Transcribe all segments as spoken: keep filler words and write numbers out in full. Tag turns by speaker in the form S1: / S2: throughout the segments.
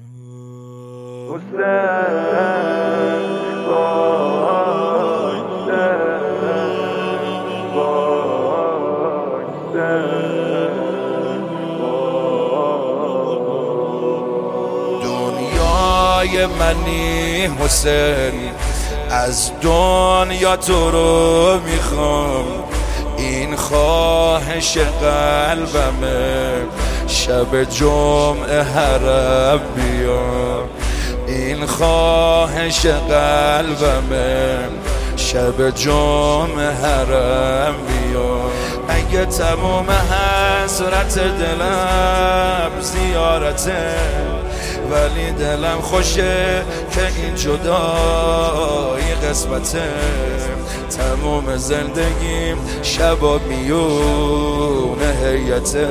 S1: دنیای منی حسین، از دنیا تو رو میخوام، این خواهش قلبمه، شب جمعه حرم بیام. این خواهش قلبمه، شب جمعه حرم بیام. اگه تموم حسرت دلم زیارته، ولی دلم خوشه که این جدایی قسمته. تموم زندگیم شبا میونه هیته.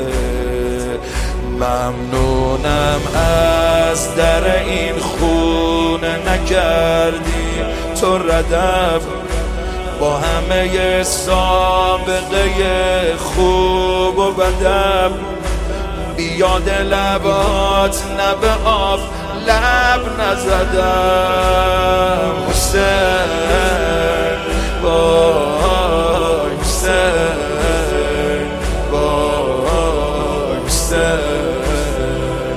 S1: ممنونم از در این خونه نکردی تو ردم، با همه سابقه خوب و بدم. بیاد لبات نبه آب لب نزدم. حسین وای حسین وای حسین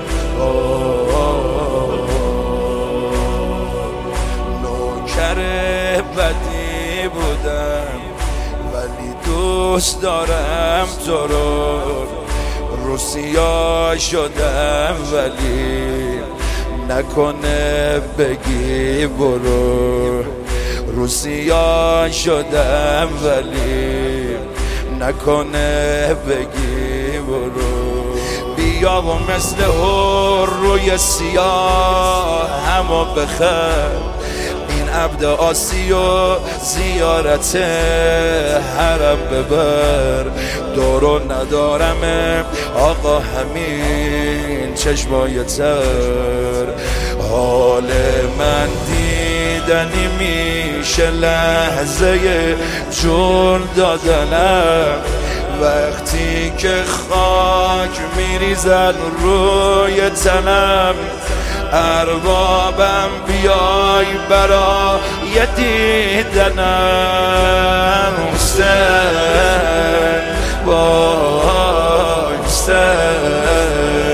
S1: نوکر بدی بودم، ولی دوست دارم تو رو. روسیا شدم ولی نکنه بگی برو. روسیا شدم ولی نکنه بگی برو. بیا و مثل هر روی سیاه همو بخر. این عبد آسی و زیارت حرم ببر. دورو ندارم آقا همین چشمای تر. حال من دیدنی میشه لحظه جون دادنم، وقتی که خاک میریزن روی تنم. اربابم بیای برای دیدنم. حسین وای حسین